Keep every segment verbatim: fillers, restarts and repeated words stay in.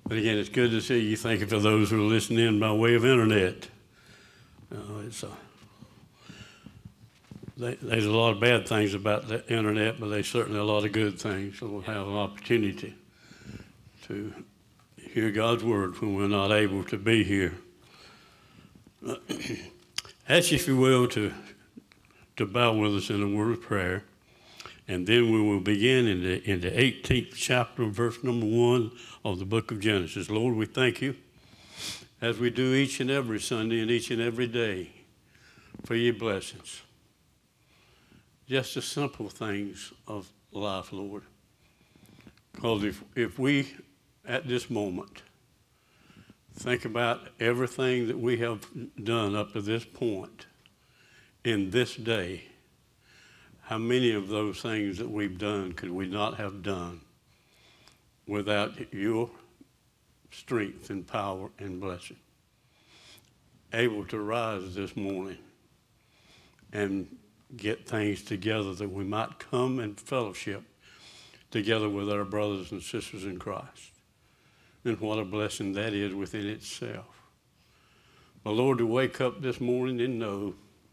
But again, it's good to see you. Thank you for those who are listening in by way of internet. Uh, it's a, they, there's a lot of bad things about the internet, but there's certainly a lot of good things. So we'll have an opportunity to hear God's word when we're not able to be here. Ask you, if you will, to, to bow with us in a word of prayer. And then we will begin in the, in the eighteenth chapter, verse number one of the book of Genesis. Lord, we thank you, as we do each and every Sunday and each and every day, for your blessings. Just the simple things of life, Lord. Because if, if we, at this moment, think about everything that we have done up to this point in this day, how many of those things that we've done could we not have done without your strength and power and blessing? Able to rise this morning and get things together that we might come and fellowship together with our brothers and sisters in Christ. And what a blessing that is within itself. But Lord, to wake up this morning and know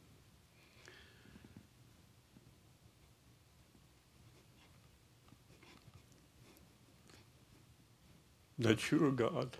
that you're a God. Amen.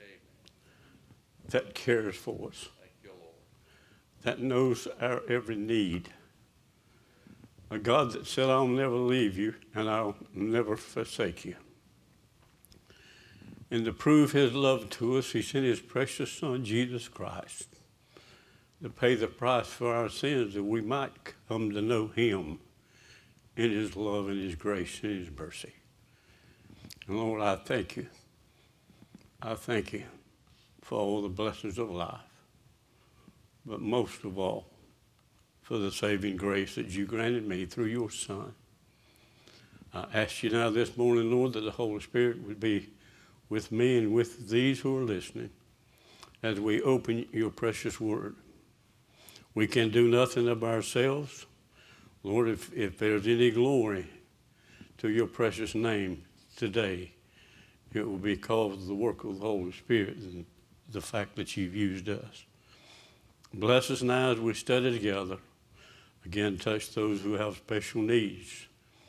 That cares for us. Thank you, Lord. That knows our every need. A God that said, I'll never leave you and I'll never forsake you. And to prove his love to us, he sent his precious Son, Jesus Christ, to pay the price for our sins that we might come to know him in his love and his grace and his mercy. And Lord, I thank you. I thank you for all the blessings of life, but most of all, for the saving grace that you granted me through your Son. I ask you now this morning, Lord, that the Holy Spirit would be with me and with these who are listening as we open your precious word. We can do nothing of ourselves. Lord, if, if there's any glory to your precious name today, it will be because of the work of the Holy Spirit and the fact that you've used us. Bless us now as we study together. Again, touch those who have special needs.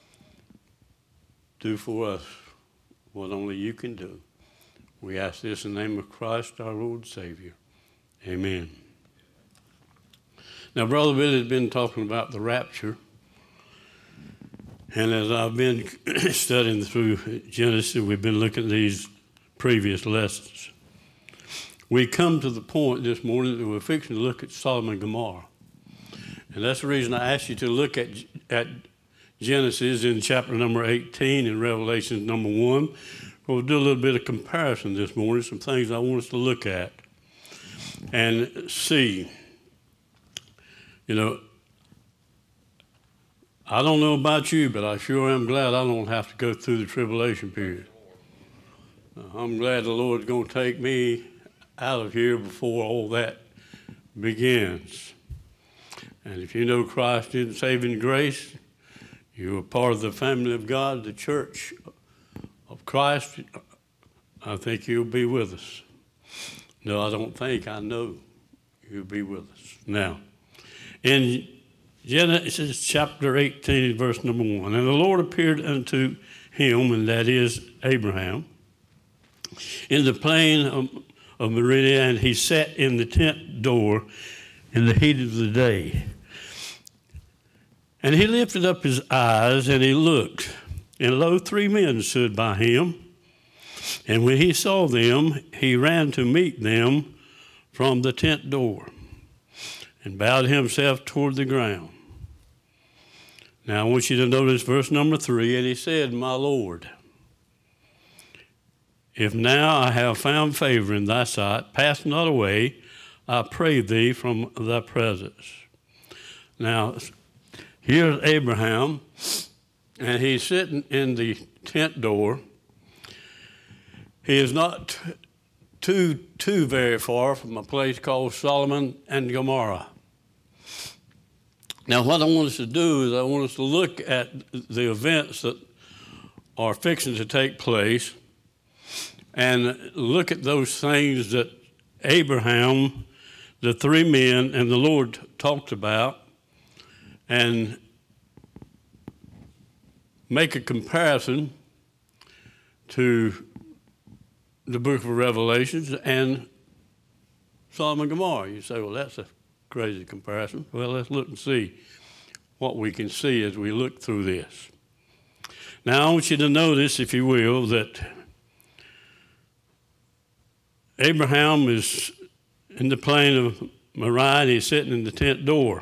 Do for us what only you can do. We ask this in the name of Christ, our Lord and Savior. Amen. Now, Brother Billy has been talking about the rapture. And as I've been studying through Genesis, we've been looking at these previous lessons. We come to the point this morning that we're fixing to look at Sodom and Gomorrah. And that's the reason I asked you to look at, at Genesis in chapter number eighteen and Revelation number one. We'll do a little bit of comparison this morning, some things I want us to look at and see. You know, I don't know about you, but I sure am glad I don't have to go through the tribulation period. Uh, I'm glad the Lord's going to take me out of here before all that begins. And if you know Christ in saving grace, you're a part of the family of God, the church of Christ. I think you'll be with us. No, I don't think, I know you'll be with us. Now, in Genesis chapter eighteen, verse number one. And the Lord appeared unto him, and that is Abraham, in the plain of, of Meridian, and he sat in the tent door in the heat of the day. And he lifted up his eyes, and he looked, and lo, three men stood by him. And when he saw them, he ran to meet them from the tent door, and bowed himself toward the ground. Now I want you to notice verse number three, and he said, My Lord, if now I have found favor in thy sight, pass not away, I pray thee, from thy presence. Now, here's Abraham, and he's sitting in the tent door. He is not too, too very far from a place called Sodom and Gomorrah. Now, what I want us to do is I want us to look at the events that are fixing to take place and look at those things that Abraham, the three men, and the Lord talked about, and make a comparison to the book of Revelations and Sodom and Gomorrah. You say, well, that's a crazy comparison. Well, let's look and see what we can see as we look through this. Now, I want you to notice, if you will, that Abraham is in the plain of Moriah, and he's sitting in the tent door.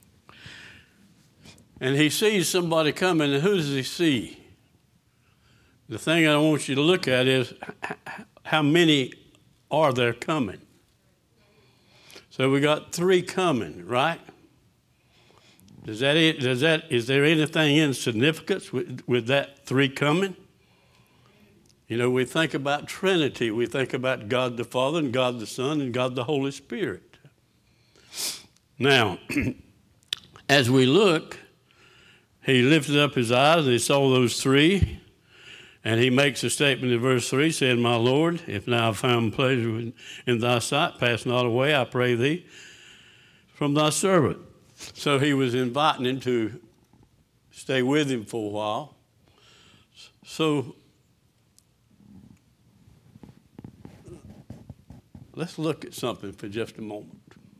And he sees somebody coming, and who does he see? The thing I want you to look at is how many are there coming? So we got three coming, right? Does that, does that, is there anything in significance with, with that three coming? You know, we think about Trinity. We think about God the Father and God the Son and God the Holy Spirit. Now, as we look, he lifted up his eyes and he saw those three. And he makes a statement in verse three, saying, my Lord, if now I've found pleasure in, in thy sight, pass not away, I pray thee, from thy servant. So he was inviting him to stay with him for a while. So let's look at something for just a moment.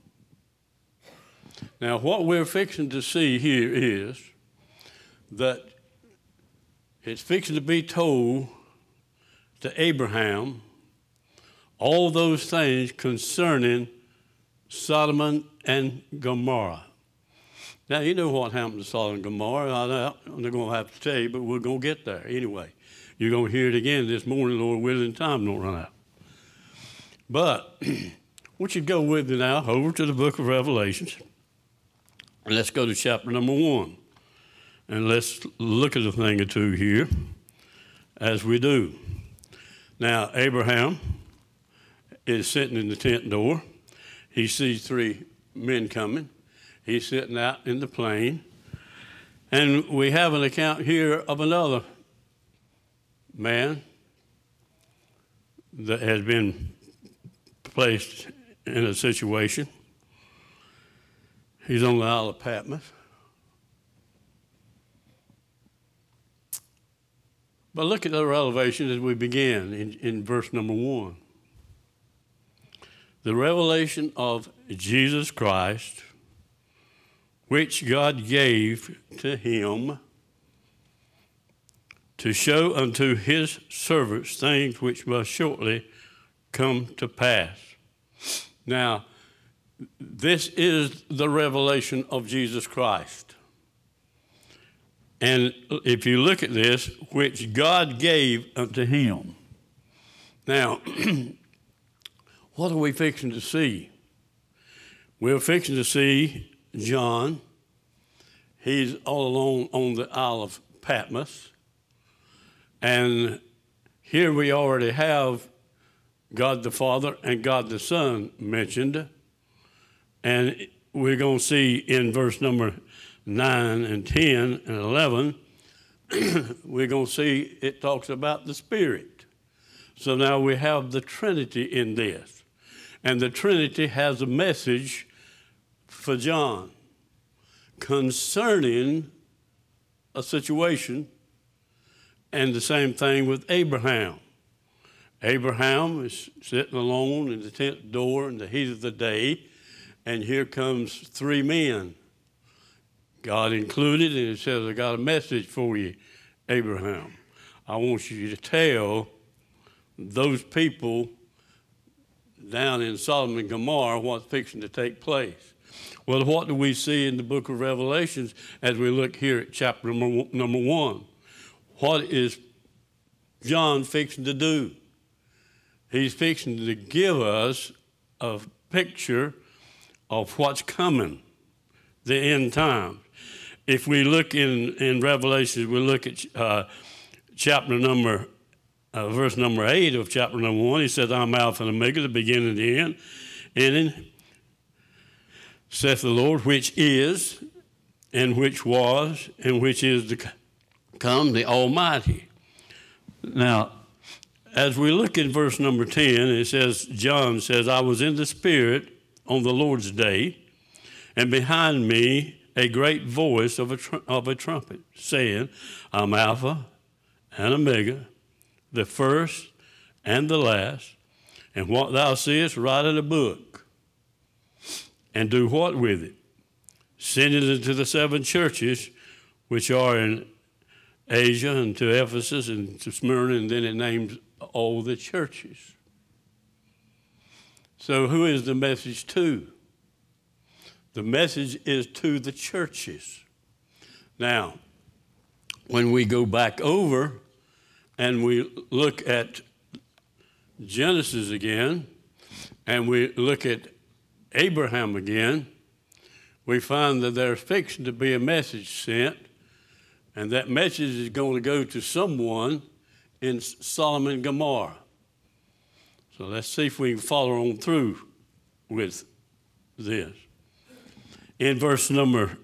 Now, what we're fixing to see here is that it's fixing to be told to Abraham all those things concerning Sodom and Gomorrah. Now, you know what happened to Sodom and Gomorrah. I'm not going to have to tell you, but we're going to get there anyway. You're going to hear it again this morning, Lord willing, time don't run out. But I want you to go with me now over to the book of Revelations. And let's go to chapter number one. And let's look at a thing or two here as we do. Now, Abraham is sitting in the tent door. He sees three men coming. He's sitting out in the plain. And we have an account here of another man that has been placed in a situation. He's on the Isle of Patmos. But look at the revelation as we begin in, in verse number one. The revelation of Jesus Christ, which God gave to him to show unto his servants things which must shortly come to pass. Now, this is the revelation of Jesus Christ. And if you look at this, which God gave unto him. Now, what are we fixing to see? We're fixing to see John. He's all alone on the Isle of Patmos. And here we already have God the Father and God the Son mentioned. And we're going to see in verse number nine and ten and eleven, we're going to see it talks about the Spirit. So now we have the Trinity in this. And the Trinity has a message for John concerning a situation, and the same thing with Abraham. Abraham is sitting alone in the tent door in the heat of the day, and here comes three men, God included, and it says, I got a message for you, Abraham. I want you to tell those people down in Sodom and Gomorrah what's fixing to take place. Well, what do we see in the book of Revelations as we look here at chapter number, number one? What is John fixing to do? He's fixing to give us a picture of what's coming, the end time. If we look in, in Revelation, we look at uh, chapter number, uh, verse number eight of chapter number one. He says, I'm Alpha and Omega, the beginning and the end. And in, saith the Lord, which is, and which was, and which is to come, the Almighty. Now, as we look in verse number ten, it says, John says, I was in the Spirit on the Lord's day, and behind me a great voice of a, tr- of a trumpet, saying, I'm Alpha and Omega, the first and the last, and what thou seest, write in a book, and do what with it? Send it into the seven churches which are in Asia, and to Ephesus, and to Smyrna, and then it names all the churches. So who is the message to? The message is to the churches. Now, when we go back over and we look at Genesis again, and we look at Abraham again, we find that there's fixing to be a message sent, and that message is going to go to someone in Sodom and Gomorrah. So let's see if we can follow on through with this. In verse number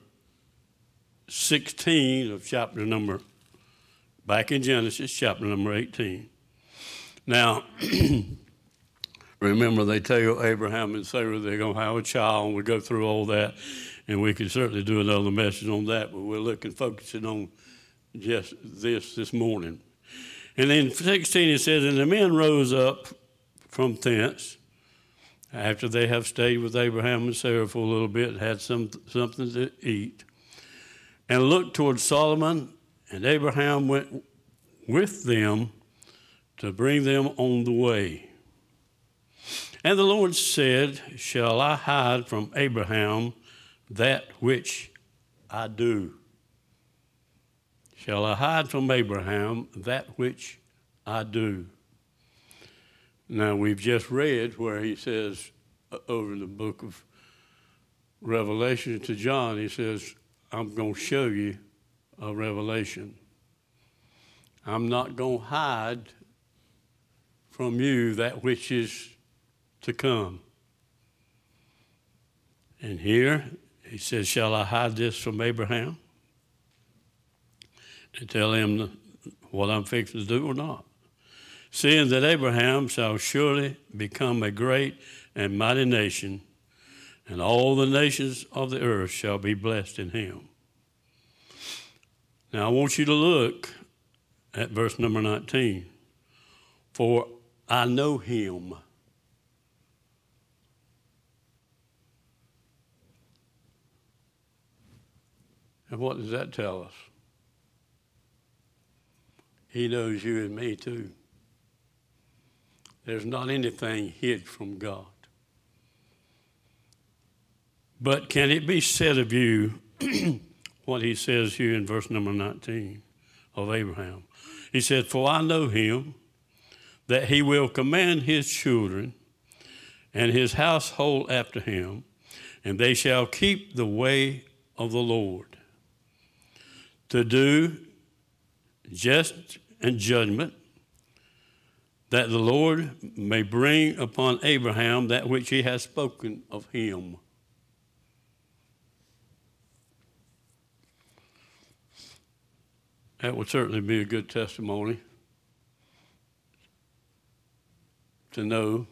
sixteen of chapter number, back in Genesis, chapter number eighteen. Now, remember they tell Abraham and Sarah they're going to have a child, and we go through all that, and we can certainly do another message on that, but we're looking, focusing on just this this morning. And in sixteen it says, and the men rose up from thence, after they have stayed with Abraham and Sarah for a little bit, had some something to eat, and looked toward Solomon, and Abraham went with them to bring them on the way. And the Lord said, shall I hide from Abraham that which I do? Shall I hide from Abraham that which I do? Now, we've just read where he says over the book of Revelation to John, he says, I'm going to show you a revelation. I'm not going to hide from you that which is to come. And here he says, shall I hide this from Abraham and tell him what I'm fixing to do or not? Seeing that Abraham shall surely become a great and mighty nation, and all the nations of the earth shall be blessed in him. Now I want you to look at verse number nineteen. For I know him. And what does that tell us? He knows you and me too. There's not anything hid from God. But can it be said of you what he says here in verse number nineteen of Abraham? He said, for I know him, that he will command his children and his household after him, and they shall keep the way of the Lord, to do justice and judgment, that the Lord may bring upon Abraham that which he has spoken of him. That would certainly be a good testimony to know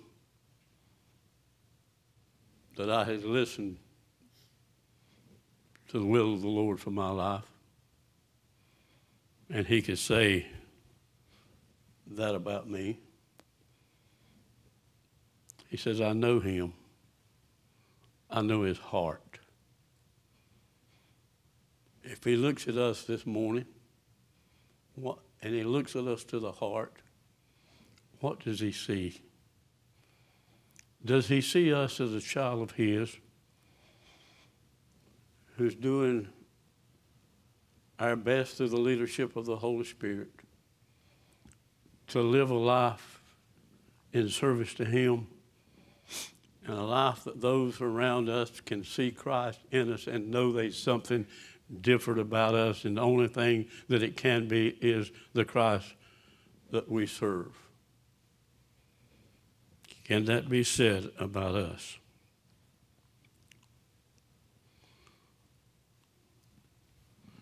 that I had listened to the will of the Lord for my life. And he could say that about me. He says, I know him. I know his heart. If he looks at us this morning, what, and he looks at us to the heart, what does he see? Does he see us as a child of his who's doing our best through the leadership of the Holy Spirit to live a life in service to him, and a life that those around us can see Christ in us and know there's something different about us, and the only thing that it can be is the Christ that we serve? Can that be said about us?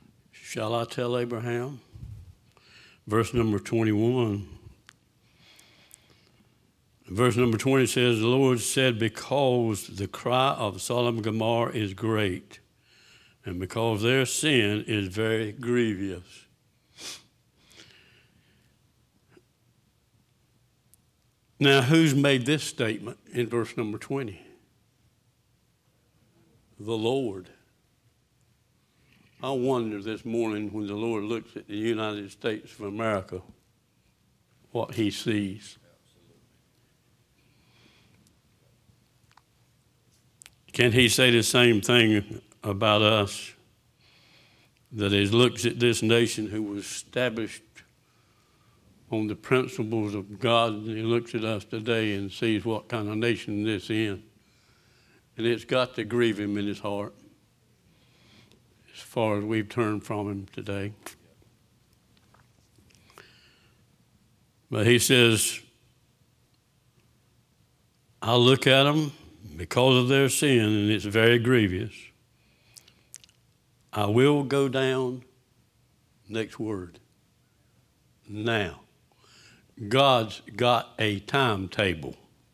Shall I tell Abraham? Verse number twenty-one. Verse number twenty says, the Lord said, because the cry of Sodom and Gomorrah is great, and because their sin is very grievous. Now, who's made this statement in verse number twenty? The Lord. I wonder this morning when the Lord looks at the United States of America, what he sees. Can he say the same thing about us? That he looks at this nation who was established on the principles of God, and he looks at us today and sees what kind of nation this is. And it's got to grieve him in his heart as far as we've turned from him today. But he says, I look at them because of their sin, and it's very grievous. I will go down, next word, now. God's got a timetable,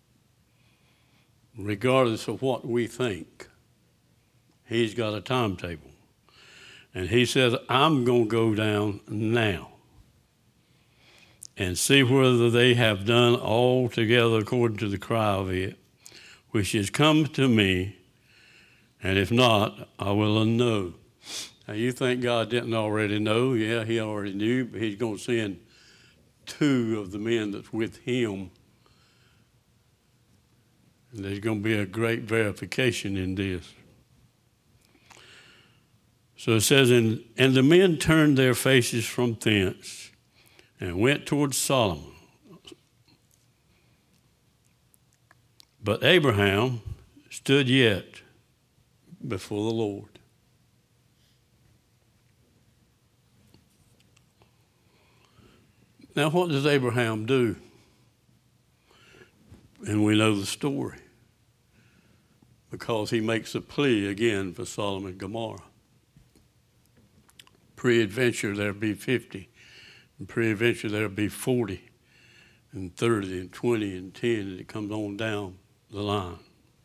regardless of what we think. He's got a timetable. And he says, I'm going to go down now and see whether they have done altogether according to the cry of it, which has come to me, and if not, I will know. Now, you think God didn't already know? Yeah, he already knew, but he's going to send two of the men that's with him. And there's going to be a great verification in this. So it says, and, and the men turned their faces from thence and went towards Sodom. But Abraham stood yet before the Lord. Now, what does Abraham do? And we know the story, because he makes a plea again for Sodom and Gomorrah. Pre-adventure there'll be fifty, and pre-adventure there'll be forty, and thirty, and twenty, and ten, and it comes on down the line.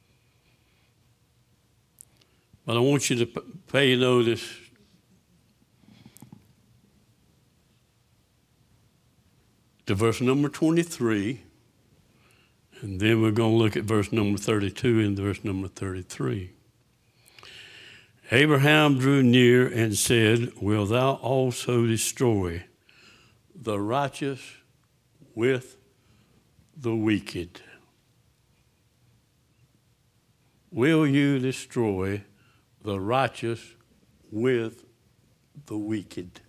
But I want you to pay notice to verse number twenty-three, and then we're going to look at verse number thirty-two and verse number thirty-three. Abraham drew near and said, wilt thou also destroy the righteous with the wicked? Will you destroy the righteous with the wicked?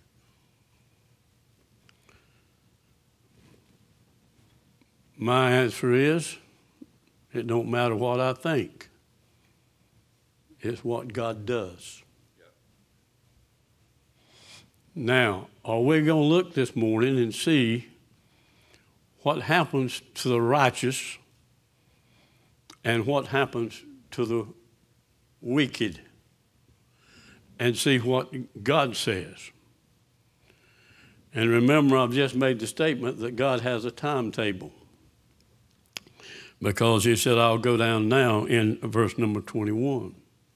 My answer is, it don't matter what I think. It's what God does. Yep. Now, are we going to look this morning and see what happens to the righteous and what happens to the wicked, and see what God says? And remember, I've just made the statement that God has a timetable, because he said, I'll go down now in verse number twenty-one.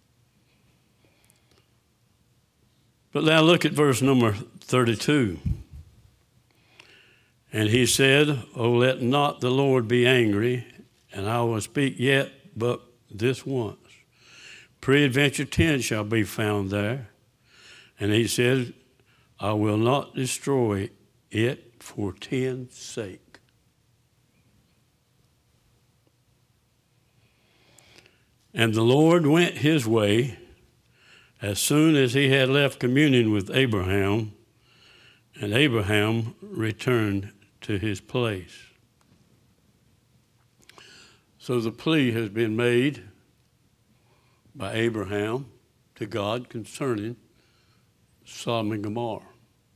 But now look at verse number thirty-two. And he said, oh, let not the Lord be angry, and I will speak yet but this once. Peradventure ten shall be found there. And he said, I will not destroy it for ten's sake. And the Lord went his way as soon as he had left communion with Abraham, and Abraham returned to his place. So the plea has been made by Abraham to God concerning Sodom and Gomorrah.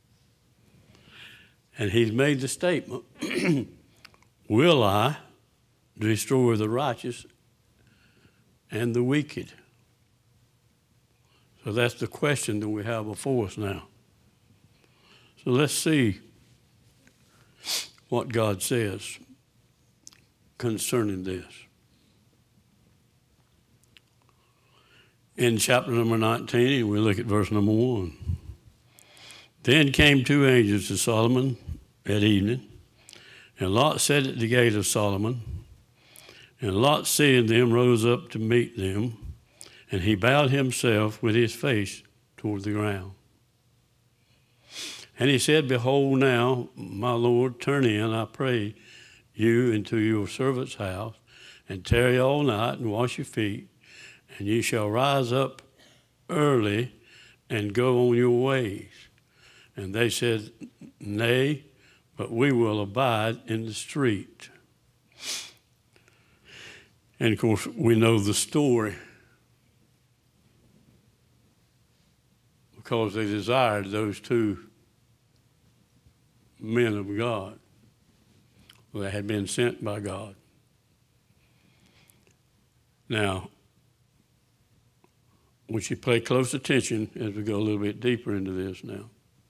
And he's made the statement, will I destroy the righteous and the wicked? So that's the question that we have before us now. So let's see what God says. concerning this. In chapter number nineteen, we look at verse number one. Then came two angels to Solomon at evening, and Lot sat at the gate of Solomon. And Lot, seeing them, rose up to meet them, and he bowed himself with his face toward the ground. And he said, Behold now, my Lord, turn in, I pray you, into your servant's house, and tarry all night, and wash your feet, and ye shall rise up early and go on your ways. And they said, Nay, but we will abide in the street. And of course, we know the story, because they desired those two men of God that had been sent by God. Now, I want you to pay close attention as we go a little bit deeper into this now.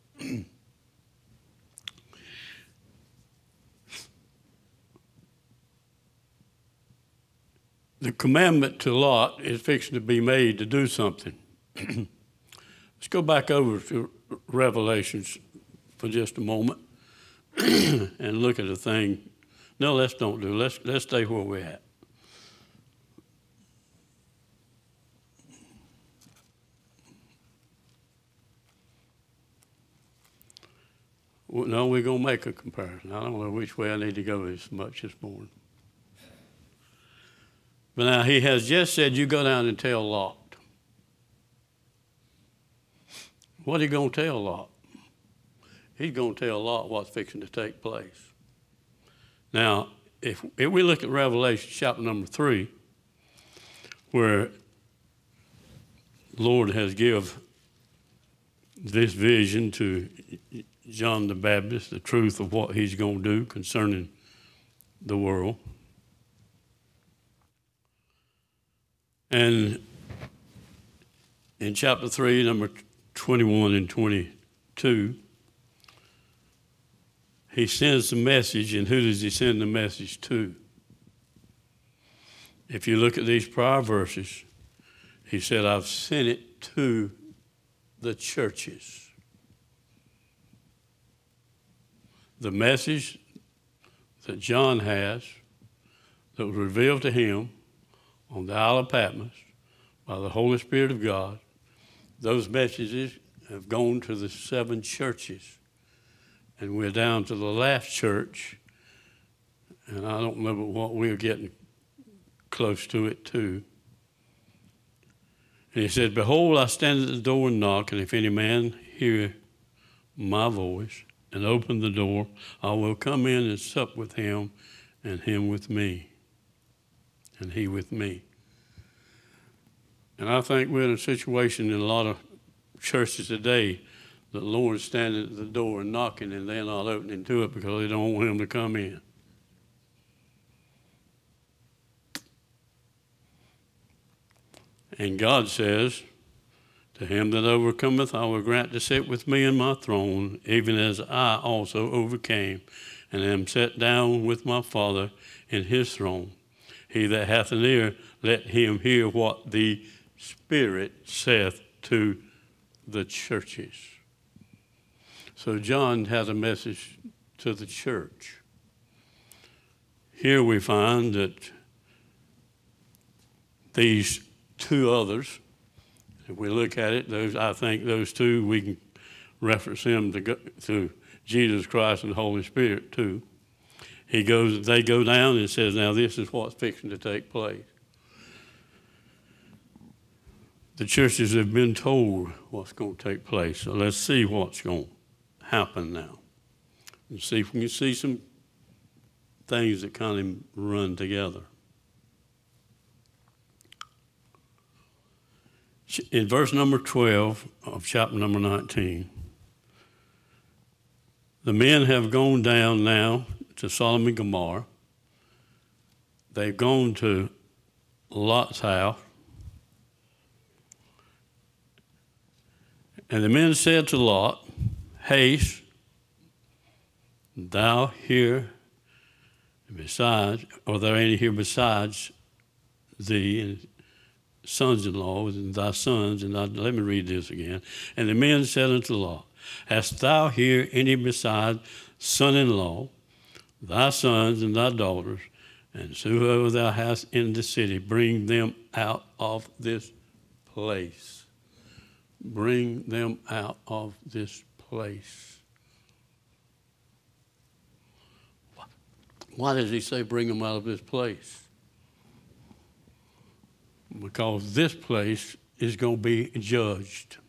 The commandment to Lot is fixing to be made to do something. Let's go back over to Revelations for just a moment and look at a thing. No, let's don't do. Let's let's stay where we're at. Well, no, we're going to make a comparison. I don't know which way I need to go this much this morning. But now he has just said, you go down and tell Lot. What are you going to tell Lot? He's going to tell Lot what's fixing to take place. Now, if, if we look at Revelation chapter number three, where the Lord has given this vision to John the Baptist, the truth of what he's going to do concerning the world. And in chapter three, number twenty-one and twenty-two, he sends the message, and who does he send the message to? If you look at these prior verses, he said, I've sent it to the churches. The message that John has that was revealed to him on the Isle of Patmos by the Holy Spirit of God, those messages have gone to the seven churches. And we're down to the last church, and I don't know what we're getting close to it too. And he said, Behold, I stand at the door and knock, and if any man hear my voice and open the door, I will come in and sup with him, and him with me, and he with me. And I think we're in a situation in a lot of churches today that the Lord is standing at the door and knocking, and they're not opening to it because they don't want him to come in. And God says, to him that overcometh, I will grant to sit with me in my throne, even as I also overcame, and am set down with my Father in his throne. He that hath an ear, let him hear what the Spirit saith to the churches. So John has a message to the church. Here we find that these two others, if we look at it, those I think those two, we can reference them to, go, to Jesus Christ and the Holy Spirit too. He goes, they go down and says, now this is what's fixing to take place. The churches have been told what's going to take place. So let's see what's going to happen now. And see if we can see some things that kind of run together. In verse number twelve of chapter number nineteen, the men have gone down now to Sodom and Gomorrah. They've gone to Lot's house. And the men said to Lot, Haste, thou here And besides, are there any here besides thee and sons-in-law and thy sons? And thy, let me read this again. And the men said unto Lot, hast thou here any beside son-in-law, thy sons and thy daughters, and whoever thou hast in the city, bring them out of this place. Bring them out of this place. Why does he say bring them out of this place? Because this place is going to be judged.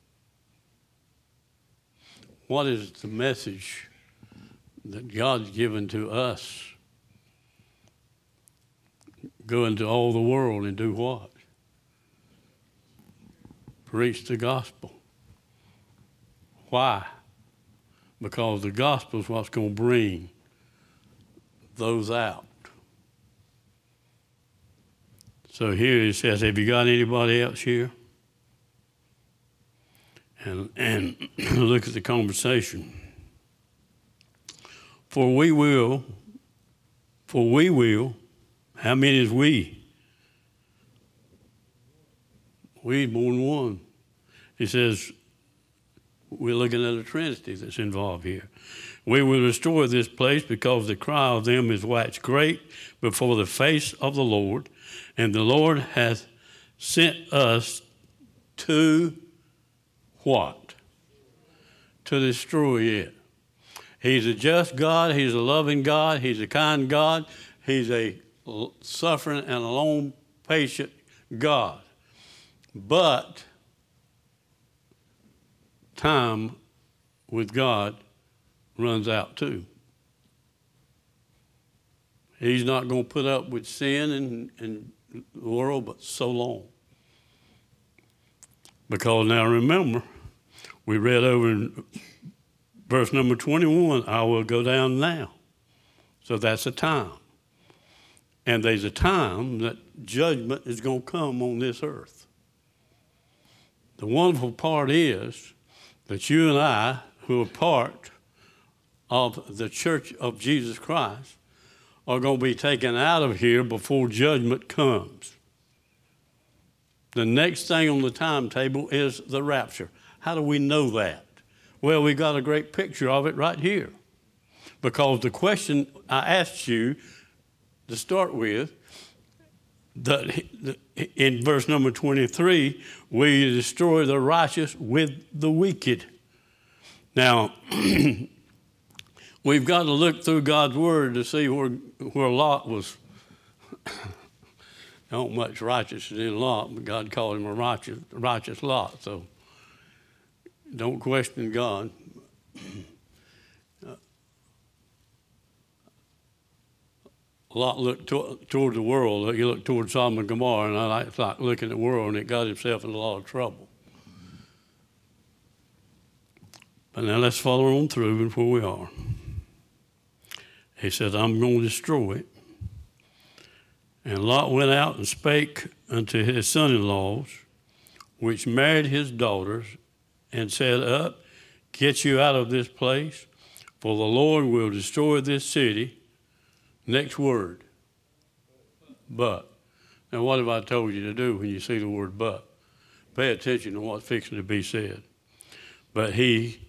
What is the message that God's given to us? Go into all the world and do what? Preach the gospel. Why? Because the gospel is what's going to bring those out. So here it says, have you got anybody else here? And, and look at the conversation. For we will, for we will, how many is we? We more than one. He says, we're looking at a Trinity that's involved here. We will restore this place because the cry of them is waxed great before the face of the Lord, and the Lord hath sent us to what? To destroy it. He's a just God. He's a loving God. He's a kind God. He's a suffering and a long, patient God. But time with God runs out too. He's not going to put up with sin in, in the world but so long. Because now remember, we read over in verse number twenty-one, I will go down now. So that's a time. And there's a time that judgment is going to come on this earth. The wonderful part is that you and I, who are part of the Church of Jesus Christ, are going to be taken out of here before judgment comes. The next thing on the timetable is the rapture. How do we know that? Well, we got a great picture of it right here. Because the question I asked you to start with, that in verse number twenty-three, will you destroy the righteous with the wicked? Now, we've got to look through God's word to see where, where Lot was. Not much righteous in Lot, but God called him a righteous, righteous Lot. So don't question God. Lot looked to, toward the world. He looked toward Sodom and Gomorrah, and I like, like looking at the world, and it got himself in a lot of trouble. But now let's follow on through before we are. He said, I'm going to destroy it. And Lot went out and spake unto his son-in-laws, which married his daughters, and said, up, get you out of this place, for the Lord will destroy this city. Next word, but. Now, what have I told you to do when you see the word but? Pay attention to what's fixing to be said. But he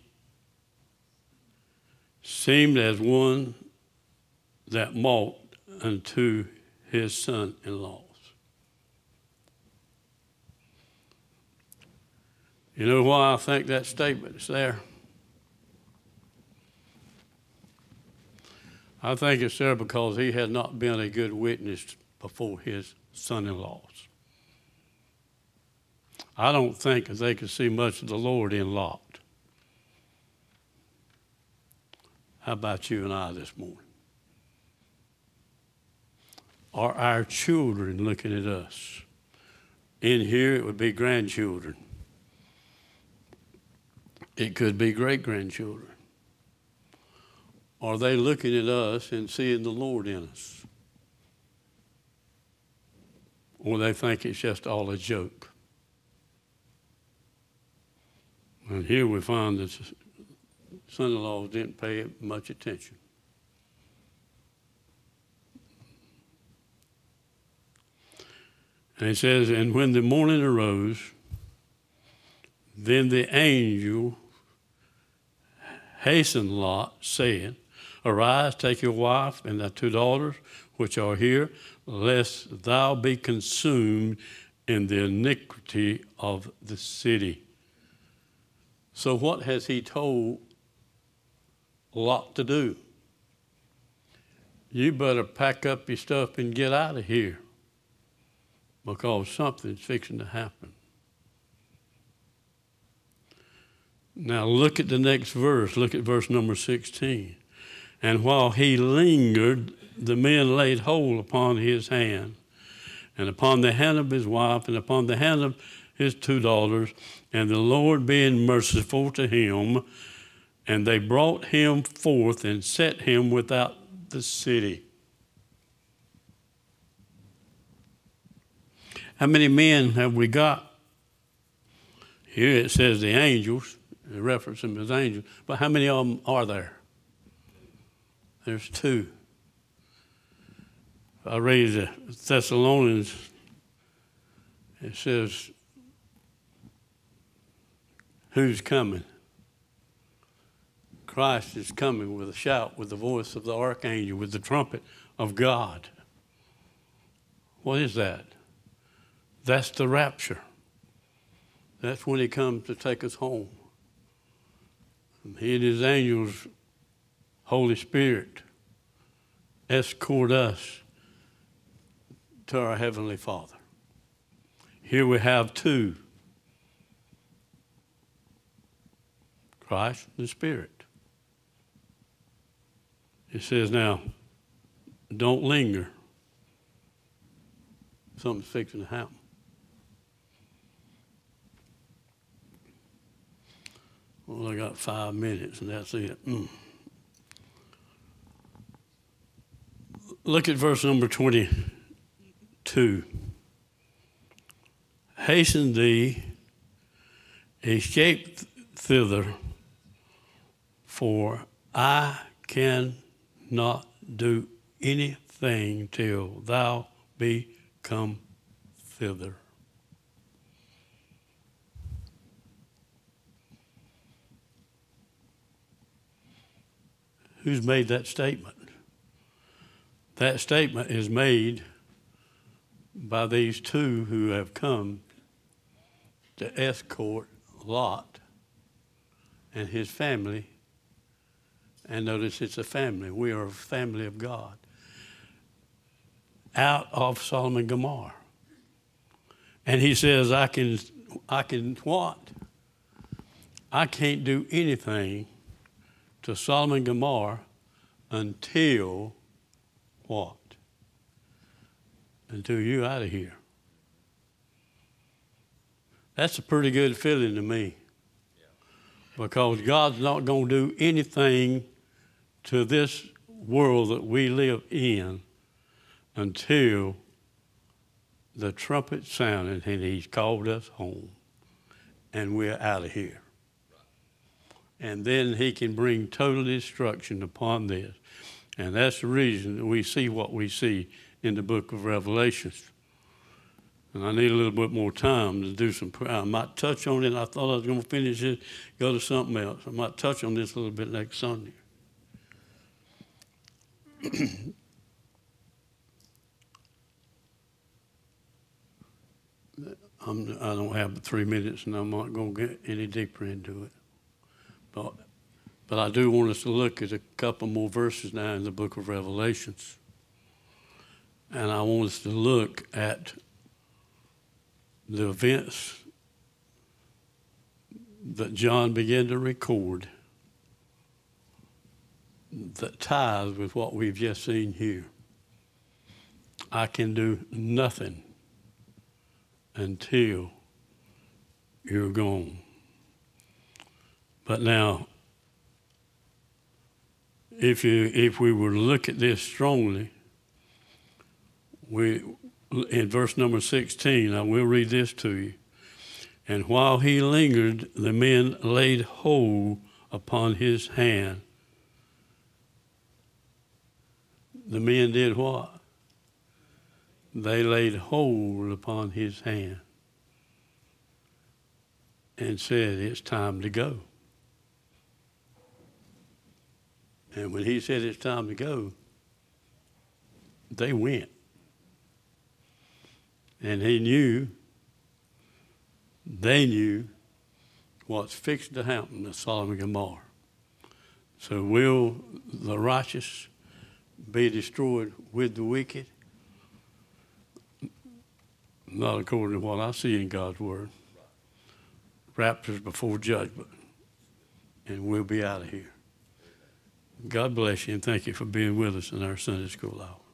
seemed as one that mocked unto his son-in-laws. You know why I think that statement is there? I think it's there because he had not been a good witness before his son-in-laws. I don't think that they could see much of the Lord in Lot. How about you and I this morning? Are our children looking at us? In here, it would be grandchildren. It could be great-grandchildren. Are they looking at us and seeing the Lord in us? Or they think it's just all a joke? And here we find that son-in-laws didn't pay much attention. And it says, and when the morning arose, then the angel hastened Lot, saying, Arise, take your wife and thy two daughters, which are here, lest thou be consumed in the iniquity of the city. So what has he told Lot to do? You better pack up your stuff and get out of here, because something's fixing to happen. Now look at the next verse. Look at verse number sixteen. And while he lingered, the men laid hold upon his hand, and upon the hand of his wife, and upon the hand of his two daughters, and the Lord being merciful to him, and they brought him forth and set him without the city. How many men have we got? Here it says the angels, they reference them as angels, but how many of them are there? There's two. I read the Thessalonians, it says, who's coming? Christ is coming with a shout, with the voice of the archangel, with the trumpet of God. What is that? That's the rapture. That's when he comes to take us home. And he and his angels, Holy Spirit, escort us to our Heavenly Father. Here we have two, Christ and the Spirit. It says now, don't linger. Something's fixing to happen. Well, I got five minutes and that's it. Mm. Look at verse number twenty-two. Hasten thee, escape thither, for I cannot do anything till thou be come thither. Who's made that statement? That statement is made by these two who have come to escort Lot and his family. And notice it's a family. We are a family of God. Out of Sodom and Gomorrah. And he says, I can, I can what? I can't do anything to Sodom and Gomorrah until what? Until you're out of here. That's a pretty good feeling to me. Yeah. Because God's not going to do anything to this world that we live in until the trumpet sounded and he's called us home and we're out of here. And then he can bring total destruction upon this. And that's the reason that we see what we see in the book of Revelations. And I need a little bit more time to do some prayer. I might touch on it. I thought I was going to finish it, go to something else. I might touch on this a little bit next Sunday. I'm, I don't have but three minutes, and I'm not going to get any deeper into it. But, but I do want us to look at a couple more verses now in the book of Revelations. And I want us to look at the events that John began to record that ties with what we've just seen here. I can do nothing until you're gone. But now, if you if we were to look at this strongly, we in verse number sixteen, I will read this to you. And while he lingered, the men laid hold upon his hand. The men did what? they laid hold upon his hand and said, it's time to go. And when he said it's time to go, they went. And he knew, they knew what's fixed to happen to Sodom and Gomorrah. So will the righteous be destroyed with the wicked? Not according to what I see in God's word. Rapture's before judgment, and we'll be out of here. God bless you, and thank you for being with us in our Sunday school hour.